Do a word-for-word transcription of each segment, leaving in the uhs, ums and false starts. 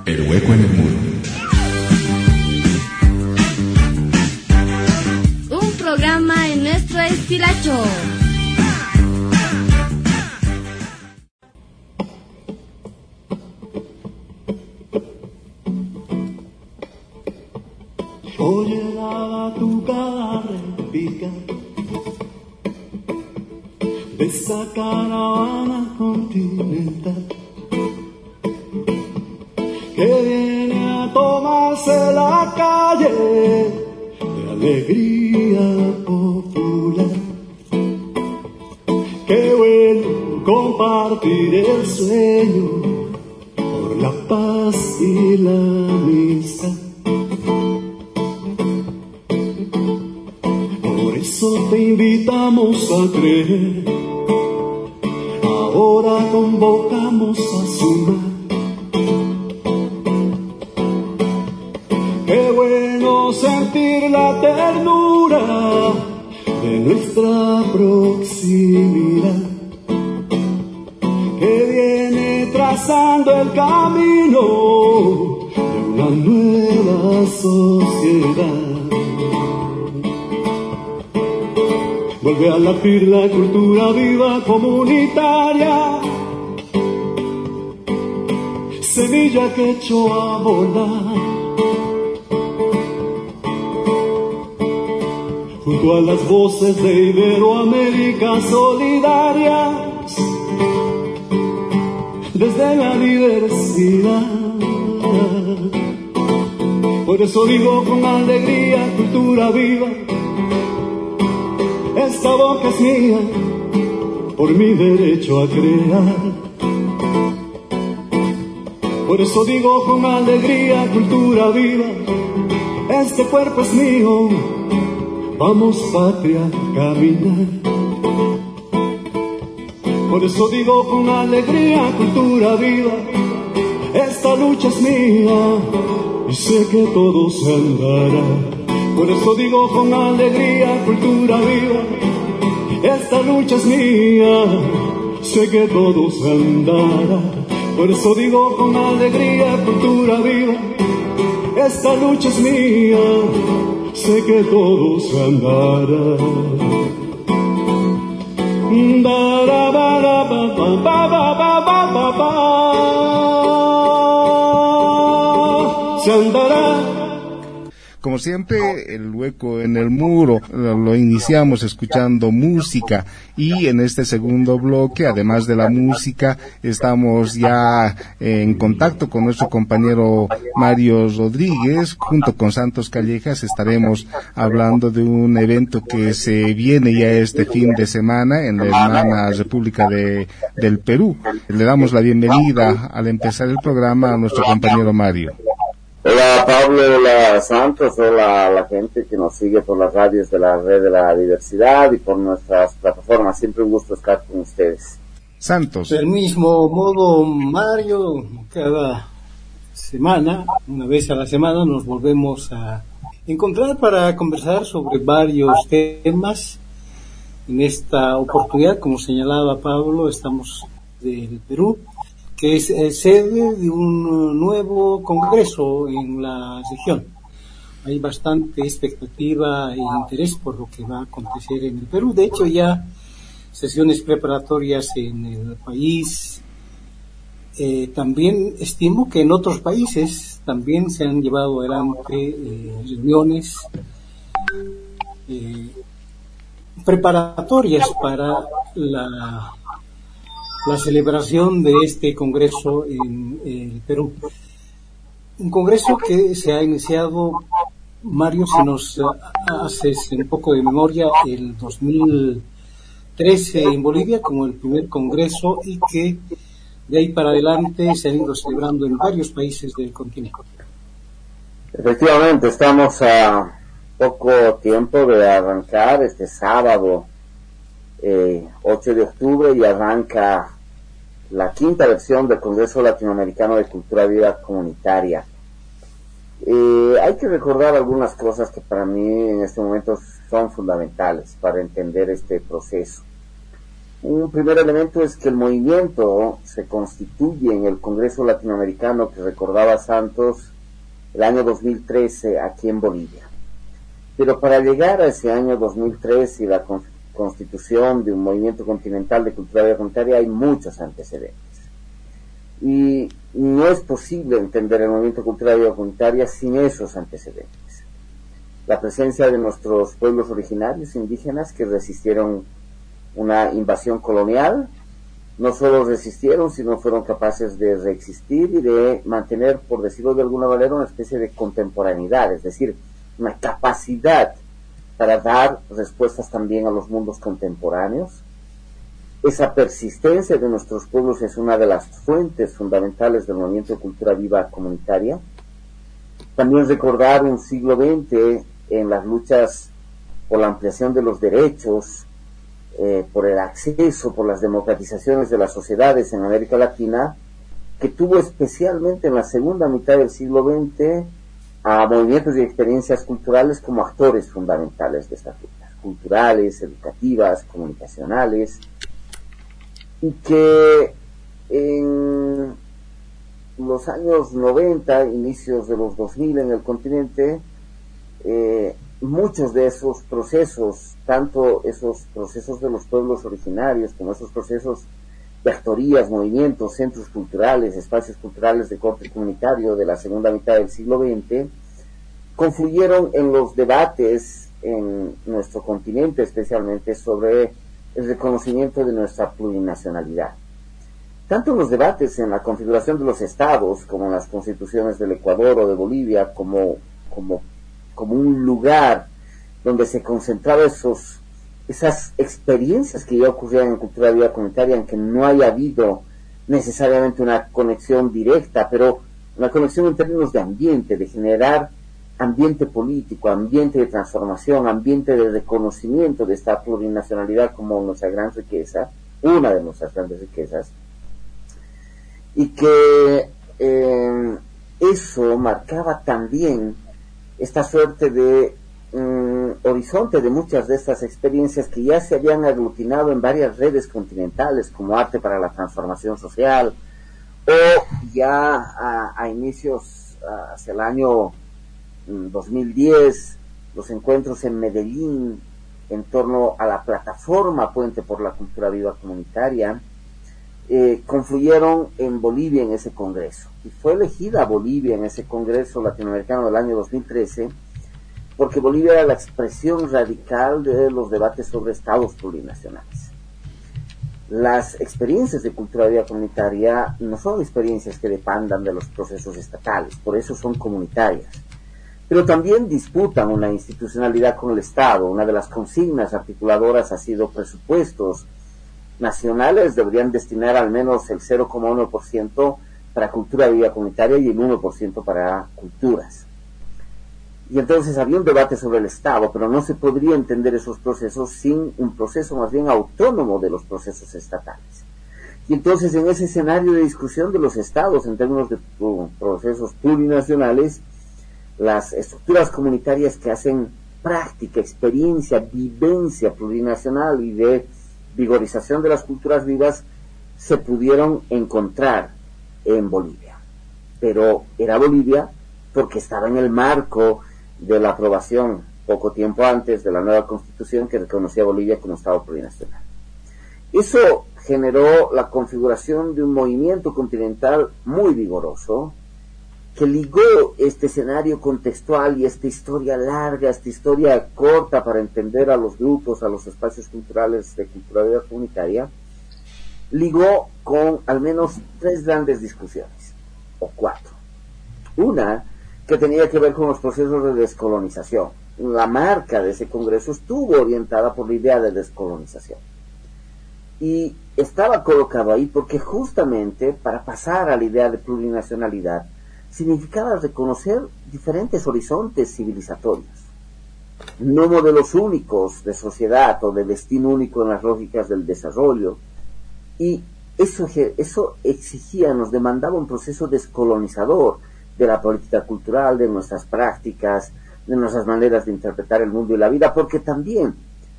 El hueco en el muro. Un programa en nuestro estilacho. Oye, daba tu cara repica de esa caravana continental que viene a tomarse la calle de alegría popular. Qué bueno compartir el sueño por la paz y la amistad. Por eso te invitamos a creer, ahora convocamos a sumar. Qué bueno sentir la ternura de nuestra proximidad, que viene trazando el camino de una nueva sociedad. Vuelve a latir la cultura viva comunitaria, semilla que echó a volar. Junto a las voces de Iberoamérica solidarias, desde la diversidad. Por eso digo con alegría, cultura viva, esta boca es mía, por mi derecho a crear. Por eso digo con alegría, cultura viva, este cuerpo es mío, vamos patria a caminar. Por eso digo con alegría, cultura viva, esta lucha es mía y sé que todo se andará. Por eso digo con alegría, cultura viva, esta lucha es mía, sé que todo se andará. Por eso digo con alegría, cultura viva, esta lucha es mía, sé que todo se andará. Da, ba, da, ba, ba, ba, ba, ba, ba, ba. Se andará. Como siempre, el hueco en el muro lo iniciamos escuchando música, y en este segundo bloque, además de la música, estamos ya en contacto con nuestro compañero Mario Rodríguez. Junto con Santos Callejas estaremos hablando de un evento que se viene ya este fin de semana en la hermana República de, del Perú. Le damos la bienvenida al empezar el programa a nuestro compañero Mario. Hola Pablo, hola Santos, hola a la gente que nos sigue por las radios de la Red de la Diversidad y por nuestras plataformas. Siempre un gusto estar con ustedes. Santos. Del mismo modo, Mario, cada semana, una vez a la semana, nos volvemos a encontrar para conversar sobre varios temas. En esta oportunidad, como señalaba Pablo, estamos del Perú, que es eh, sede de un nuevo congreso en la región. Hay bastante expectativa e interés por lo que va a acontecer en el Perú. De hecho, ya sesiones preparatorias en el país. Eh, también estimo que en otros países también se han llevado adelante eh, reuniones eh, preparatorias para la la celebración de este congreso en el Perú. Un congreso que se ha iniciado, Mario, si nos haces un poco de memoria, el dos mil trece en Bolivia como el primer congreso, y que de ahí para adelante se han ido celebrando en varios países del continente. Efectivamente, estamos a poco tiempo de arrancar este sábado Eh, ocho de octubre, y arranca la quinta versión del Congreso Latinoamericano de Cultura Viva Comunitaria. Eh, hay que recordar algunas cosas que para mí en este momento son fundamentales para entender este proceso. Un primer elemento es que el movimiento se constituye en el Congreso Latinoamericano que recordaba Santos el año dos mil trece aquí en Bolivia. Pero para llegar a ese año dos mil trece y la constitución de un movimiento continental de cultura viva comunitaria hay muchos antecedentes. Y no es posible entender el movimiento de cultura viva comunitaria sin esos antecedentes. La presencia de nuestros pueblos originarios indígenas que resistieron una invasión colonial, no solo resistieron, sino fueron capaces de reexistir y de mantener, por decirlo de alguna manera, una especie de contemporaneidad, es decir, una capacidad para dar respuestas también a los mundos contemporáneos. Esa persistencia de nuestros pueblos es una de las fuentes fundamentales del movimiento de cultura viva comunitaria. También recordar un siglo veinte en las luchas por la ampliación de los derechos, eh, por el acceso, por las democratizaciones de las sociedades en América Latina, que tuvo especialmente en la segunda mitad del siglo veinte a movimientos y experiencias culturales como actores fundamentales de estas luchas, culturales, educativas, comunicacionales, y que en los años noventa, inicios de los dos mil en el continente, eh, muchos de esos procesos, tanto esos procesos de los pueblos originarios como esos procesos de actorías, movimientos, centros culturales, espacios culturales de corte comunitario de la segunda mitad del siglo veinte, confluyeron en los debates en nuestro continente, especialmente sobre el reconocimiento de nuestra plurinacionalidad. Tanto en los debates en la configuración de los estados, como en las constituciones del Ecuador o de Bolivia, como, como, como un lugar donde se concentraban esos, esas experiencias que ya ocurrían en cultura viva comunitaria, en que no haya habido necesariamente una conexión directa, pero una conexión en términos de ambiente, de generar ambiente político, ambiente de transformación, ambiente de reconocimiento de esta plurinacionalidad como nuestra gran riqueza, una de nuestras grandes riquezas, y que eh, eso marcaba también esta suerte de um, horizonte de muchas de estas experiencias que ya se habían aglutinado en varias redes continentales, como Arte para la Transformación Social, o ya a, a inicios, a, hacia el año dos mil diez, los encuentros en Medellín en torno a la plataforma Puente por la Cultura Viva Comunitaria, eh, confluyeron en Bolivia en ese congreso. Y fue elegida Bolivia en ese congreso latinoamericano del año dos mil trece, porque Bolivia era la expresión radical de los debates sobre estados plurinacionales. Las experiencias de cultura viva comunitaria no son experiencias que dependan de los procesos estatales, por eso son comunitarias, pero también disputan una institucionalidad con el Estado. Una de las consignas articuladoras ha sido presupuestos nacionales deberían destinar al menos el cero coma uno por ciento para cultura viva comunitaria y el uno por ciento para culturas. Y entonces había un debate sobre el Estado, pero no se podría entender esos procesos sin un proceso más bien autónomo de los procesos estatales. Y entonces en ese escenario de discusión de los Estados en términos de uh, procesos plurinacionales, las estructuras comunitarias que hacen práctica, experiencia, vivencia plurinacional y de vigorización de las culturas vivas se pudieron encontrar en Bolivia. Pero era Bolivia porque estaba en el marco de la aprobación poco tiempo antes de la nueva constitución que reconocía a Bolivia como Estado plurinacional. Eso generó la configuración de un movimiento continental muy vigoroso que ligó este escenario contextual y esta historia larga, esta historia corta para entender a los grupos, a los espacios culturales de cultura viva comunitaria, ligó con al menos tres grandes discusiones, o cuatro. Una que tenía que ver con los procesos de descolonización. La marca de ese congreso estuvo orientada por la idea de descolonización. Y estaba colocado ahí porque justamente para pasar a la idea de plurinacionalidad, significaba reconocer diferentes horizontes civilizatorios, no modelos únicos de sociedad o de destino único en las lógicas del desarrollo, y eso, eso exigía, nos demandaba un proceso descolonizador de la política cultural, de nuestras prácticas, de nuestras maneras de interpretar el mundo y la vida, porque también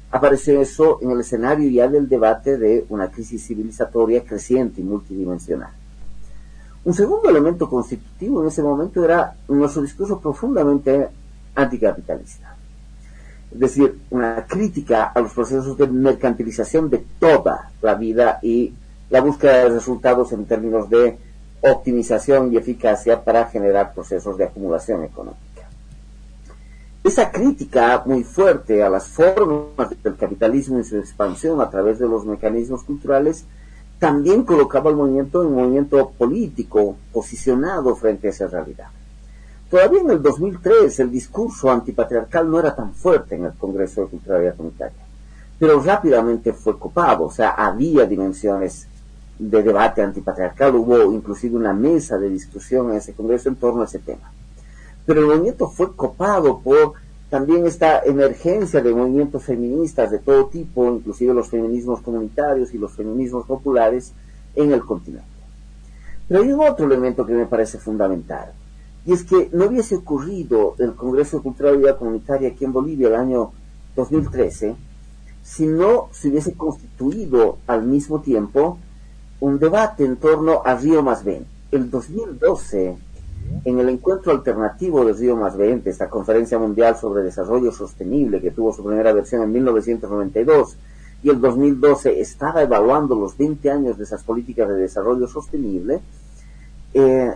apareció eso en el escenario ya del debate de una crisis civilizatoria creciente y multidimensional. Un segundo elemento constitutivo en ese momento era nuestro discurso profundamente anticapitalista. Es decir, una crítica a los procesos de mercantilización de toda la vida y la búsqueda de resultados en términos de optimización y eficacia para generar procesos de acumulación económica. Esa crítica muy fuerte a las formas del capitalismo y su expansión a través de los mecanismos culturales también colocaba al movimiento en un movimiento político posicionado frente a esa realidad. Todavía en el dos mil tres el discurso antipatriarcal no era tan fuerte en el Congreso de Culturalidad Comunitaria, pero rápidamente fue copado, o sea, había dimensiones de debate antipatriarcal, hubo inclusive una mesa de discusión en ese Congreso en torno a ese tema. Pero el movimiento fue copado por también esta emergencia de movimientos feministas de todo tipo, inclusive los feminismos comunitarios y los feminismos populares en el continente. Pero hay un otro elemento que me parece fundamental, y es que no hubiese ocurrido el Congreso de Culturalidad Comunitaria aquí en Bolivia el año dos mil trece si no se hubiese constituido al mismo tiempo un debate en torno a Río más veinte. El dos mil doce, en el encuentro alternativo de Río más veinte, esta conferencia mundial sobre desarrollo sostenible que tuvo su primera versión en mil novecientos noventa y dos, y el dos mil doce estaba evaluando los veinte años de esas políticas de desarrollo sostenible, eh,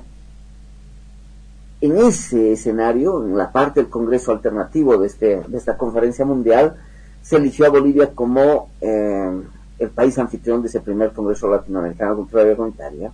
en ese escenario, en la parte del Congreso alternativo de, este, de esta conferencia mundial, se eligió a Bolivia como eh, el país anfitrión de ese primer Congreso Latinoamericano de Cultura Comunitaria.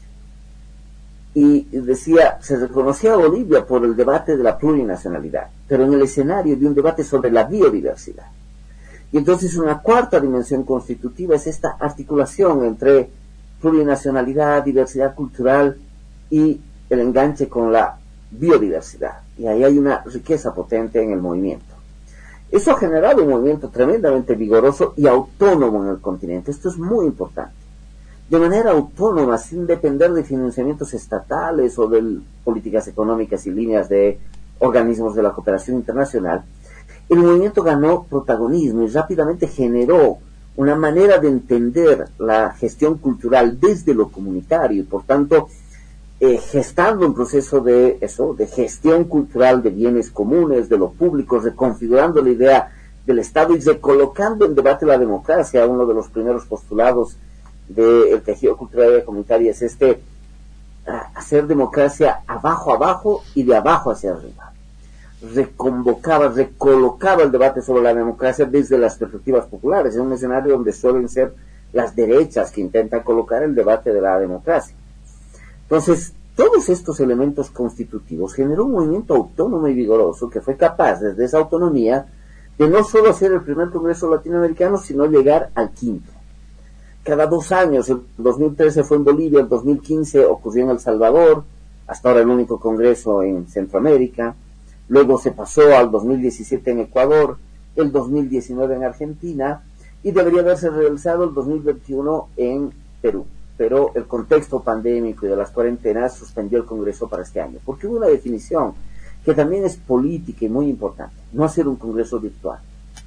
Y decía, se reconocía a Bolivia por el debate de la plurinacionalidad, pero en el escenario de un debate sobre la biodiversidad. Y entonces una cuarta dimensión constitutiva es esta articulación entre plurinacionalidad, diversidad cultural y el enganche con la biodiversidad. Y ahí hay una riqueza potente en el movimiento. Eso ha generado un movimiento tremendamente vigoroso y autónomo en el continente. Esto es muy importante. De manera autónoma, sin depender de financiamientos estatales o de políticas económicas y líneas de organismos de la cooperación internacional, el movimiento ganó protagonismo y rápidamente generó una manera de entender la gestión cultural desde lo comunitario y, por tanto, eh, gestando un proceso de eso, de gestión cultural de bienes comunes, de lo público, reconfigurando la idea del Estado y recolocando en debate la democracia. Uno de los primeros postulados del tejido cultural comunitario es este, uh, hacer democracia abajo abajo y de abajo hacia arriba. Reconvocaba, recolocaba el debate sobre la democracia desde las perspectivas populares, en un escenario donde suelen ser las derechas que intentan colocar el debate de la democracia. Entonces, todos estos elementos constitutivos generó un movimiento autónomo y vigoroso que fue capaz, desde esa autonomía, de no solo hacer el primer Congreso Latinoamericano, sino llegar al quinto. Cada dos años, el dos mil trece fue en Bolivia, el dos mil quince ocurrió en El Salvador, hasta ahora el único congreso en Centroamérica, luego se pasó al dos mil diecisiete en Ecuador, el dos mil diecinueve en Argentina, y debería haberse realizado el dos mil veintiuno en Perú. Pero el contexto pandémico y de las cuarentenas suspendió el congreso para este año, porque hubo una definición que también es política y muy importante, no hacer un congreso virtual.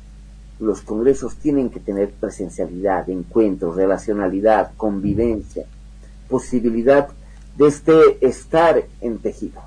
Los congresos tienen que tener presencialidad, encuentros, relacionalidad, convivencia, posibilidad de este estar en tejido.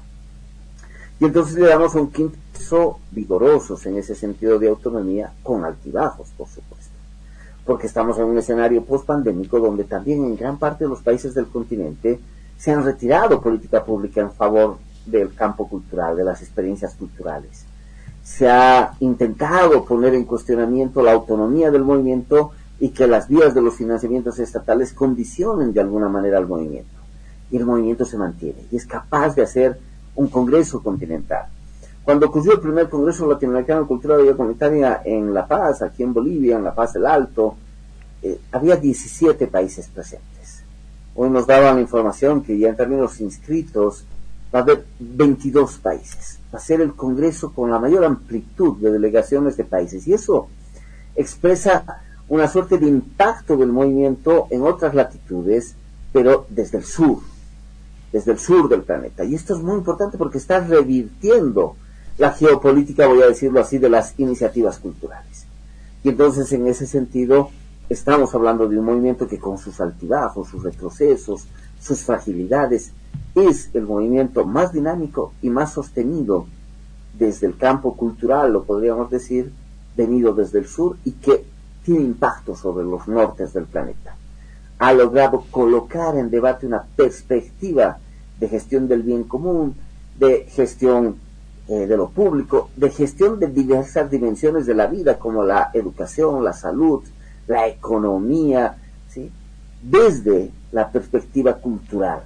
Y entonces le damos un quinto vigorosos en ese sentido de autonomía, con altibajos, por supuesto, porque estamos en un escenario post-pandémico donde también en gran parte de los países del continente se han retirado política pública en favor del campo cultural, de las experiencias culturales. Se ha intentado poner en cuestionamiento la autonomía del movimiento y que las vías de los financiamientos estatales condicionen de alguna manera al movimiento. Y el movimiento se mantiene y es capaz de hacer un congreso continental. Cuando ocurrió el primer Congreso Latinoamericano de Cultura y Comunitaria en La Paz, aquí en Bolivia, en La Paz del Alto, eh, había diecisiete países presentes. Hoy nos daban la información que ya en términos inscritos va a haber veintidós países. Va a ser el Congreso con la mayor amplitud de delegaciones de países. Y eso expresa una suerte de impacto del movimiento en otras latitudes, pero desde el sur, desde el sur del planeta. Y esto es muy importante porque está revirtiendo la geopolítica, voy a decirlo así, de las iniciativas culturales. Y entonces, en ese sentido, estamos hablando de un movimiento que con sus altibajos, sus retrocesos, sus fragilidades, es el movimiento más dinámico y más sostenido desde el campo cultural, lo podríamos decir, venido desde el sur y que tiene impacto sobre los nortes del planeta. Ha logrado colocar en debate una perspectiva de gestión del bien común, de gestión eh, de lo público, de gestión de diversas dimensiones de la vida, como la educación, la salud, la economía, ¿sí?, desde la perspectiva cultural.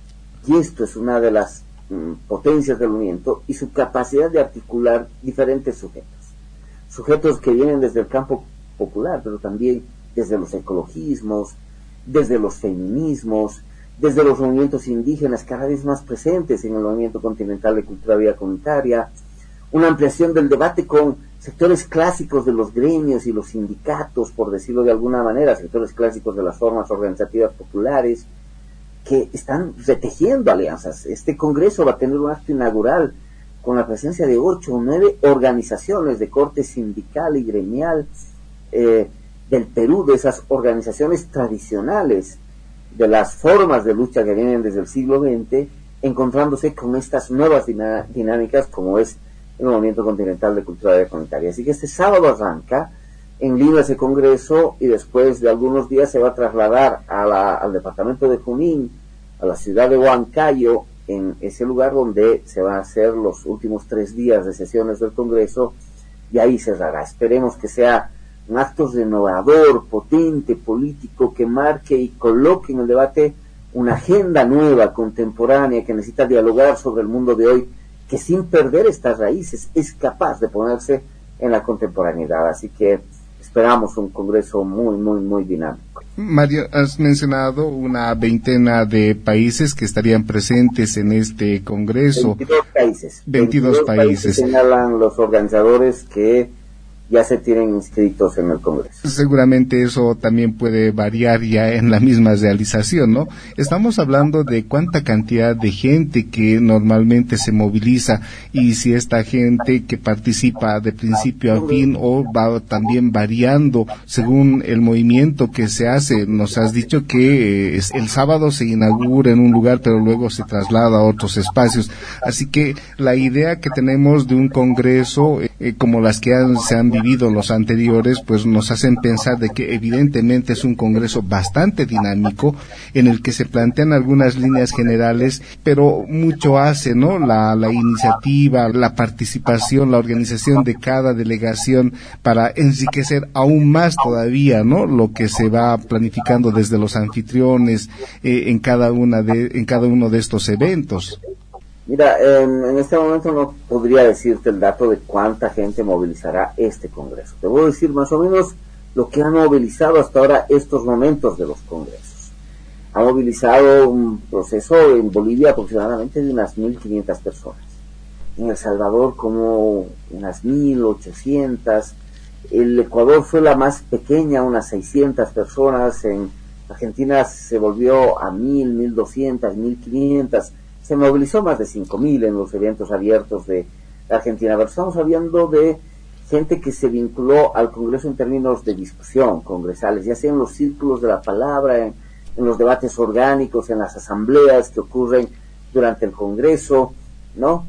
Y esto es una de las mm, potencias del movimiento y su capacidad de articular diferentes sujetos. Sujetos que vienen desde el campo popular, pero también desde los ecologismos, desde los feminismos, desde los movimientos indígenas cada vez más presentes en el movimiento continental de cultura vida comunitaria, una ampliación del debate con sectores clásicos de los gremios y los sindicatos, por decirlo de alguna manera, sectores clásicos de las formas organizativas populares, que están retejiendo alianzas. Este congreso va a tener un acto inaugural con la presencia de ocho o nueve organizaciones de corte sindical y gremial eh, del Perú, de esas organizaciones tradicionales, de las formas de lucha que vienen desde el siglo veinte, encontrándose con estas nuevas dinámicas como es el movimiento continental de cultura comunitaria. Así que este sábado arranca en Lima ese congreso y después de algunos días se va a trasladar a la, al departamento de Junín, a la ciudad de Huancayo, en ese lugar donde se van a hacer los últimos tres días de sesiones del congreso, y ahí cerrará. Esperemos que sea un acto renovador, potente, político, que marque y coloque en el debate una agenda nueva, contemporánea, que necesita dialogar sobre el mundo de hoy, que sin perder estas raíces es capaz de ponerse en la contemporaneidad. Así que esperamos un congreso muy, muy, muy dinámico. Mario, has mencionado una veintena de países que estarían presentes en este congreso. veintidós países. veintidós, veintidós países. Señalan los organizadores que ya se tienen inscritos en el Congreso. Seguramente eso también puede variar ya en la misma realización, ¿no? Estamos hablando de cuánta cantidad de gente que normalmente se moviliza y si esta gente que participa de principio a fin o va también variando según el movimiento que se hace. Nos has dicho que eh, el sábado se inaugura en un lugar pero luego se traslada a otros espacios. Así que la idea que tenemos de un congreso eh, como las que han, se han vivido los anteriores, pues nos hacen pensar de que evidentemente es un congreso bastante dinámico en el que se plantean algunas líneas generales, pero mucho hace, ¿no? La, la iniciativa, la participación, la organización de cada delegación para enriquecer aún más todavía, ¿no? Lo que se va planificando desde los anfitriones eh, en cada una de, en cada uno de estos eventos. Mira, en, en este momento no podría decirte el dato de cuánta gente movilizará este congreso. Te voy a decir más o menos lo que han movilizado hasta ahora estos momentos de los congresos. Ha movilizado un proceso en Bolivia aproximadamente de unas mil quinientas personas. En El Salvador como unas mil ochocientas. El Ecuador fue la más pequeña, unas seiscientas personas. En Argentina se volvió a mil, mil doscientas, mil quinientas. Se movilizó más de cinco mil en los eventos abiertos de Argentina. Pero estamos hablando de gente que se vinculó al Congreso en términos de discusión congresales, ya sea en los círculos de la palabra, en, en los debates orgánicos, en las asambleas que ocurren durante el Congreso, ¿no?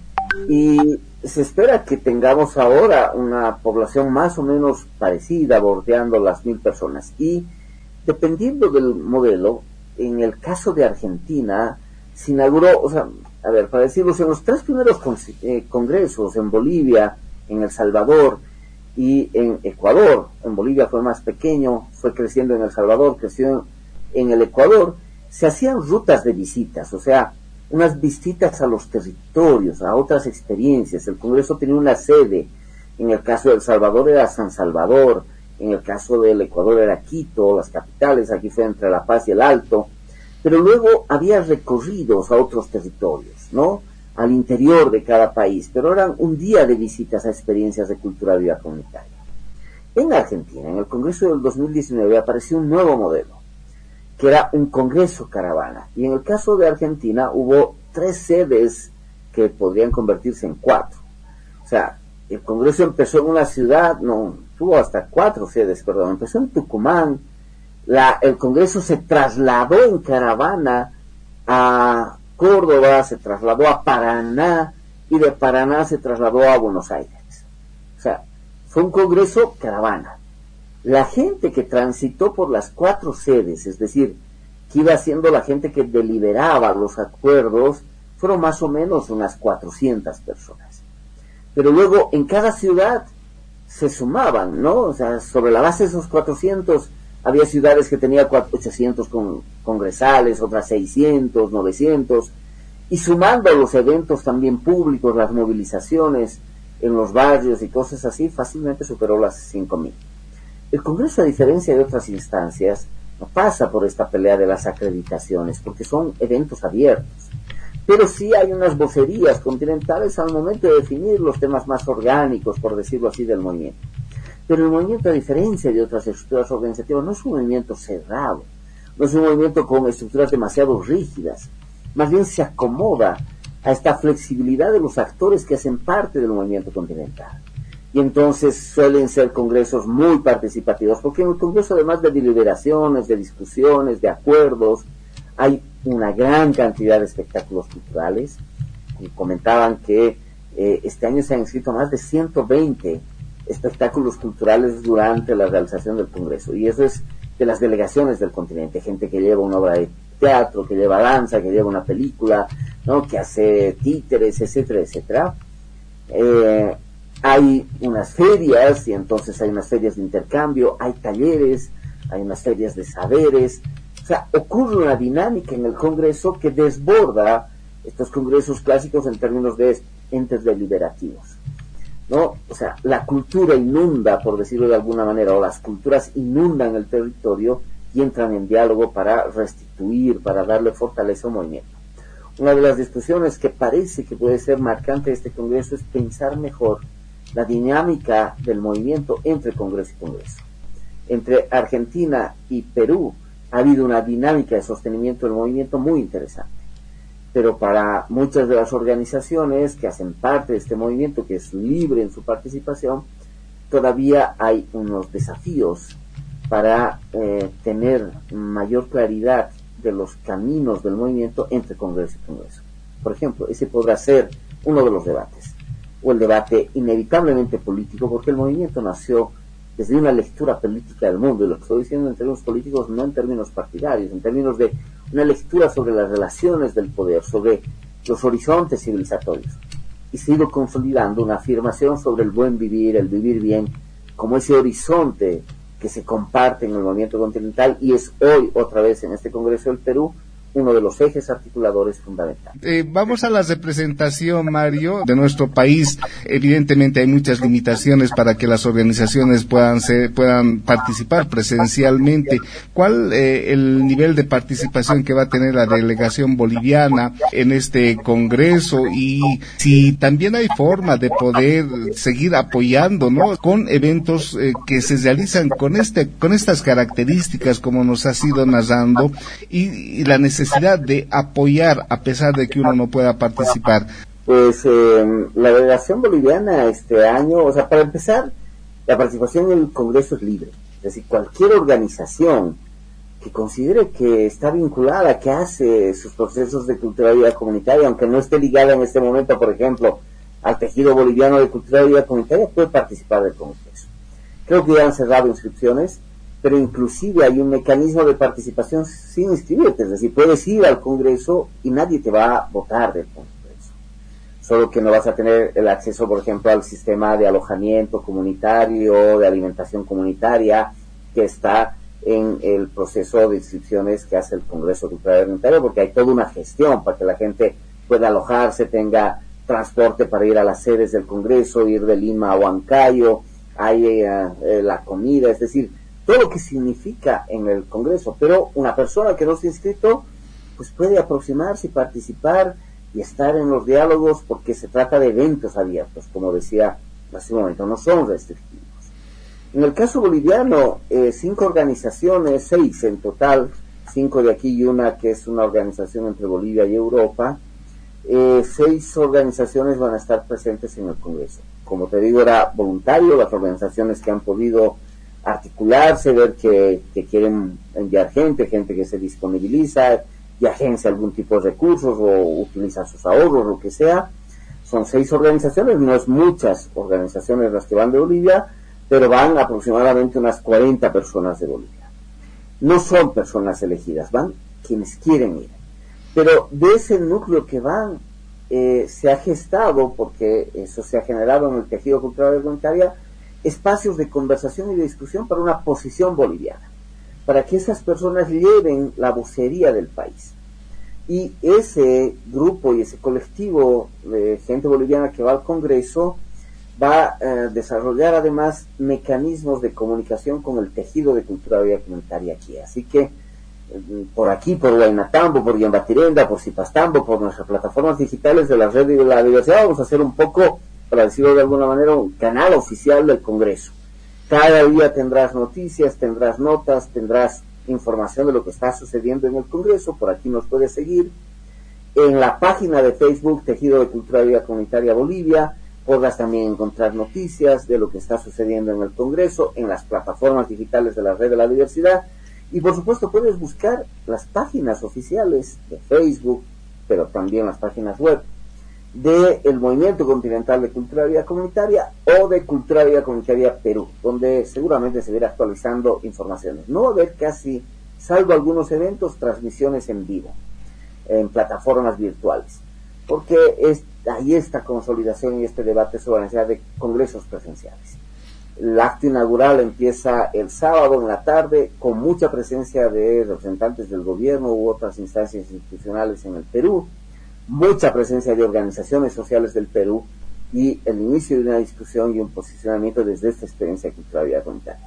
Y se espera que tengamos ahora una población más o menos parecida, bordeando las mil personas. Y dependiendo del modelo, en el caso de Argentina, se inauguró, o sea, a ver, para decirlo, en los tres primeros con, eh, congresos, en Bolivia, en El Salvador y en Ecuador, en Bolivia fue más pequeño, fue creciendo en El Salvador, creció en, en el Ecuador, se hacían rutas de visitas, o sea, unas visitas a los territorios, a otras experiencias. El Congreso tenía una sede, en el caso de El Salvador era San Salvador, en el caso del Ecuador era Quito, las capitales, aquí fue entre La Paz y el Alto, pero luego había recorridos a otros territorios, ¿no? Al interior de cada país, pero eran un día de visitas a experiencias de cultura viva comunitaria. En Argentina, en el Congreso del dos mil diecinueve, apareció un nuevo modelo, que era un Congreso caravana, y en el caso de Argentina hubo tres sedes que podrían convertirse en cuatro. O sea, el Congreso empezó en una ciudad, no, tuvo hasta cuatro sedes, perdón, empezó en Tucumán, la, el Congreso se trasladó en caravana a Córdoba, se trasladó a Paraná, y de Paraná se trasladó a Buenos Aires. O sea, fue un Congreso caravana. La gente que transitó por las cuatro sedes, es decir, que iba siendo la gente que deliberaba los acuerdos, fueron más o menos unas cuatrocientas personas. Pero luego en cada ciudad se sumaban, ¿no? O sea, sobre la base de esos cuatrocientos, había ciudades que tenían ochocientos con, congresales, otras seiscientos, novecientos, y sumando los eventos también públicos, las movilizaciones en los barrios y cosas así, fácilmente superó las cinco mil. El Congreso, a diferencia de otras instancias, no pasa por esta pelea de las acreditaciones, porque son eventos abiertos. Pero sí hay unas vocerías continentales al momento de definir los temas más orgánicos, por decirlo así, del movimiento. Pero el movimiento, a diferencia de otras estructuras organizativas, no es un movimiento cerrado, no es un movimiento con estructuras demasiado rígidas, más bien se acomoda a esta flexibilidad de los actores que hacen parte del movimiento continental. Y entonces suelen ser congresos muy participativos, porque en el Congreso, además de deliberaciones, de discusiones, de acuerdos, hay una gran cantidad de espectáculos culturales. Y comentaban que eh, este año se han inscrito más de ciento veinte espectáculos culturales durante la realización del Congreso, y eso es de las delegaciones del continente, gente que lleva una obra de teatro, que lleva danza, que lleva una película, ¿no?, que hace títeres, etcétera, etcétera. Eh, hay unas ferias, y entonces hay unas ferias de intercambio, hay talleres, hay unas ferias de saberes. O sea, ocurre una dinámica en el Congreso que desborda estos congresos clásicos en términos de entes deliberativos, ¿no? O sea, la cultura inunda, por decirlo de alguna manera, o las culturas inundan el territorio y entran en diálogo para restituir, para darle fortaleza al movimiento. Una de las discusiones que parece que puede ser marcante de este Congreso es pensar mejor la dinámica del movimiento entre Congreso y Congreso. Entre Argentina y Perú ha habido una dinámica de sostenimiento del movimiento muy interesante. Pero para muchas de las organizaciones que hacen parte de este movimiento, que es libre en su participación, todavía hay unos desafíos para eh, tener mayor claridad de los caminos del movimiento entre Congreso y Congreso. Por ejemplo, ese podrá ser uno de los debates, o el debate inevitablemente político, porque el movimiento nació desde una lectura política del mundo, y lo que estoy diciendo en términos políticos, no en términos partidarios, en términos de una lectura sobre las relaciones del poder, sobre los horizontes civilizatorios, y se ha ido consolidando una afirmación sobre el buen vivir, el vivir bien, como ese horizonte que se comparte en el movimiento continental, y es hoy, otra vez en este Congreso del Perú, uno de los ejes articuladores fundamentales. Eh, vamos a la representación, Mario, de nuestro país. Evidentemente hay muchas limitaciones para que las organizaciones puedan ser, puedan participar presencialmente. ¿Cuál eh, el nivel de participación que va a tener la delegación boliviana en este Congreso? Y si también hay forma de poder seguir apoyando, ¿no?, con eventos eh, que se realizan con este, con estas características, como nos has ido narrando, y, y la necesidad necesidad de apoyar a pesar de que uno no pueda participar. Pues eh, la delegación boliviana este año, o sea, para empezar, la participación en el Congreso es libre. Es decir, cualquier organización que considere que está vinculada, que hace sus procesos de cultura y vida comunitaria, aunque no esté ligada en este momento, por ejemplo, al tejido boliviano de cultura y vida comunitaria, puede participar del Congreso. Creo que ya han cerrado inscripciones, pero inclusive hay un mecanismo de participación sin inscribirte, es decir, puedes ir al Congreso y nadie te va a votar del Congreso, solo que no vas a tener el acceso, por ejemplo, al sistema de alojamiento comunitario, de alimentación comunitaria, que está en el proceso de inscripciones que hace el Congreso Cultural Voluntario, porque hay toda una gestión para que la gente pueda alojarse, tenga transporte para ir a las sedes del Congreso, ir de Lima a Huancayo, hay eh, eh, la comida, es decir, todo lo que significa en el Congreso. Pero una persona que no se ha inscrito, pues puede aproximarse y participar y estar en los diálogos, porque se trata de eventos abiertos, como decía hace un momento, no son restrictivos. En el caso boliviano, eh, cinco organizaciones, seis en total, cinco de aquí y una que es una organización entre Bolivia y Europa, eh, seis organizaciones van a estar presentes en el Congreso. Como te digo, era voluntario, las organizaciones que han podido articularse, ver que, que quieren enviar gente, gente que se disponibiliza y agencia algún tipo de recursos o utiliza sus ahorros, lo que sea. Son seis organizaciones, no es muchas organizaciones las que van de Bolivia, pero van aproximadamente unas cuarenta personas de Bolivia. No son personas elegidas, van quienes quieren ir. Pero de ese núcleo que van, eh, se ha gestado, porque eso se ha generado en el tejido cultural y comunitario, espacios de conversación y de discusión para una posición boliviana, para que esas personas lleven la vocería del país. Y ese grupo y ese colectivo de gente boliviana que va al Congreso va a eh, desarrollar además mecanismos de comunicación con el tejido de cultura viva comunitaria aquí. Así que eh, por aquí, por Huaynatambo, por Yambatirenda, por Zipastambo, por nuestras plataformas digitales de la red de la diversidad, vamos a hacer un poco, para decirlo de alguna manera, un canal oficial del Congreso. Cada día tendrás noticias, tendrás notas, tendrás información de lo que está sucediendo en el Congreso. Por aquí nos puedes seguir. En la página de Facebook Tejido de Cultura Viva Comunitaria Bolivia podrás también encontrar noticias de lo que está sucediendo en el Congreso, en las plataformas digitales de la red de la diversidad, y por supuesto puedes buscar las páginas oficiales de Facebook, pero también las páginas web del Movimiento Continental de Cultura Viva Comunitaria o de Cultura Viva Comunitaria Perú, donde seguramente se irá actualizando informaciones. No va a haber casi, salvo algunos eventos, transmisiones en vivo, en plataformas virtuales, porque es, ahí esta consolidación y este debate sobre la necesidad de congresos presenciales. El acto inaugural empieza el sábado en la tarde, con mucha presencia de representantes del gobierno u otras instancias institucionales en el Perú, mucha presencia de organizaciones sociales del Perú y el inicio de una discusión y un posicionamiento desde esta experiencia de cultura viva comunitaria.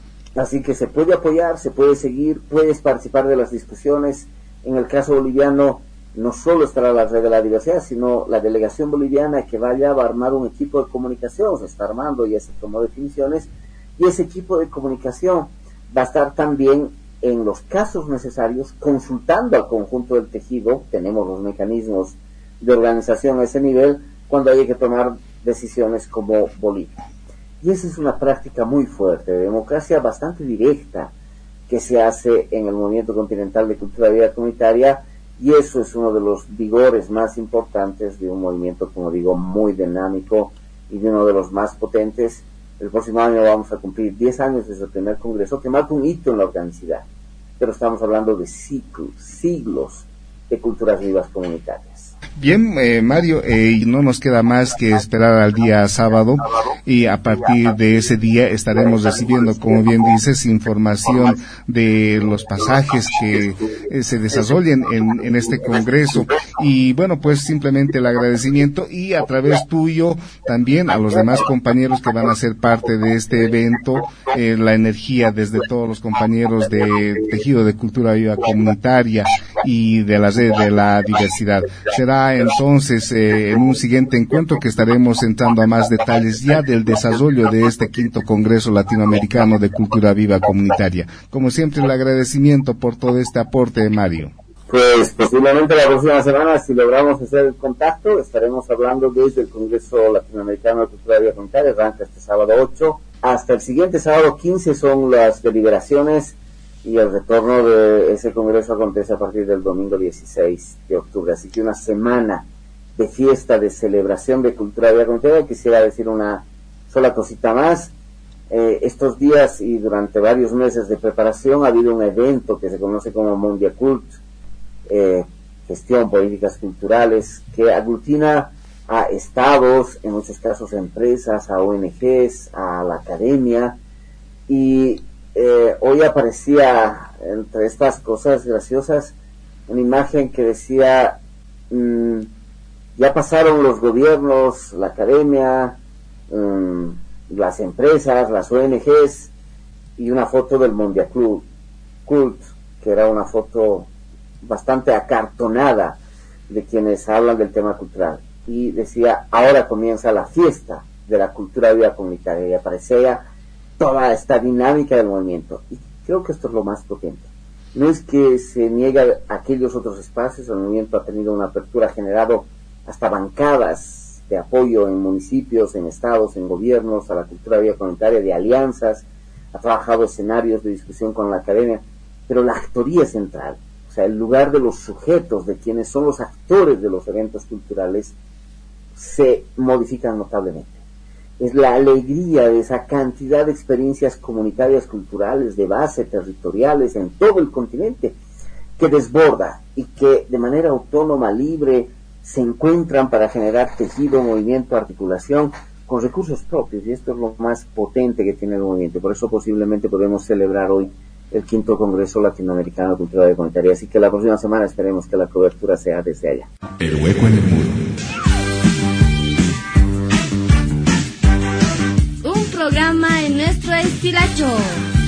Así que se puede apoyar, se puede seguir, puedes participar de las discusiones. En el caso boliviano no solo estará la red de la diversidad, sino la delegación boliviana que vaya va a armar un equipo de comunicación, se está armando, ya se tomó definiciones, y ese equipo de comunicación va a estar también en los casos necesarios, consultando al conjunto del tejido. Tenemos los mecanismos de organización a ese nivel cuando haya que tomar decisiones como Bolivia. Y esa es una práctica muy fuerte, de democracia bastante directa, que se hace en el Movimiento Continental de Cultura Viva Comunitaria, y eso es uno de los vigores más importantes de un movimiento, como digo, muy dinámico y de uno de los más potentes. El próximo año vamos a cumplir diez años desde el primer congreso, que marca un hito en la organicidad, pero estamos hablando de ciclos, siglos de culturas vivas comunitarias. Bien, eh, Mario, eh, no nos queda más que esperar al día sábado, y a partir de ese día estaremos recibiendo, como bien dices, información de los pasajes que eh, se desarrollen en, en este congreso. Y bueno, pues simplemente el agradecimiento, y a través tuyo también a los demás compañeros que van a ser parte de este evento, eh, la energía desde todos los compañeros de Tejido de Cultura Viva Comunitaria y de la red de la diversidad. Será entonces eh, en un siguiente encuentro que estaremos entrando a más detalles ya del desarrollo de este quinto Congreso Latinoamericano de Cultura Viva Comunitaria. Como siempre, el agradecimiento por todo este aporte, Mario. Pues posiblemente la próxima semana, si logramos hacer el contacto, estaremos hablando desde el Congreso Latinoamericano de Cultura Viva Comunitaria. Arranca este sábado ocho, hasta el siguiente sábado quince son las deliberaciones, y el retorno de ese congreso acontece a partir del domingo dieciséis de octubre. Así que una semana de fiesta, de celebración de cultura viva comunitaria. Quisiera decir una sola cosita más. Eh, estos días y durante varios meses de preparación ha habido un evento que se conoce como Mondiacult, eh, gestión políticas culturales, que aglutina a estados, en muchos casos a empresas, a O N Ges, a la academia, y Eh, hoy aparecía entre estas cosas graciosas una imagen que decía mmm, ya pasaron los gobiernos, la academia, mmm, las empresas, las O N Ges, y una foto del Mondiacult, que era una foto bastante acartonada de quienes hablan del tema cultural, y decía ahora comienza la fiesta de la cultura viva comunitaria, y aparecía toda esta dinámica del movimiento. Y creo que esto es lo más potente. No es que se niega aquellos otros espacios, el movimiento ha tenido una apertura, ha generado hasta bancadas de apoyo en municipios, en estados, en gobiernos, a la cultura viva comunitaria, de alianzas, ha trabajado escenarios de discusión con la academia, pero la actoría central, o sea, el lugar de los sujetos, de quienes son los actores de los eventos culturales, se modifican notablemente. Es la alegría de esa cantidad de experiencias comunitarias, culturales, de base, territoriales, en todo el continente, que desborda y que de manera autónoma, libre, se encuentran para generar tejido, movimiento, articulación, con recursos propios, y esto es lo más potente que tiene el movimiento. Por eso posiblemente podemos celebrar hoy el quinto Congreso Latinoamericano de Cultura Viva Comunitaria. Así que la próxima semana esperemos que la cobertura sea desde allá. El hueco en el muro. Un programa en nuestro estilacho.